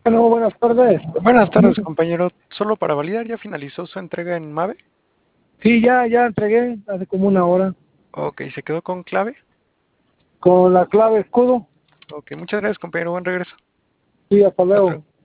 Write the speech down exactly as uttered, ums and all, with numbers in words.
Bueno, buenas tardes. Buenas tardes, compañero. Solo para validar, ¿ya finalizó su entrega en Mave? Sí, ya, ya entregué hace como una hora Ok, ¿se quedó con clave? con la clave escudo. Ok, muchas gracias, compañero. Buen regreso. Sí, hasta Hasta luego. luego.